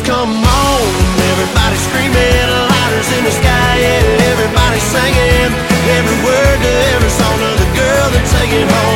come on. Everybody screaming, lighters in the sky, yeah. Everybody singing every word to every song of the girl they're taking home.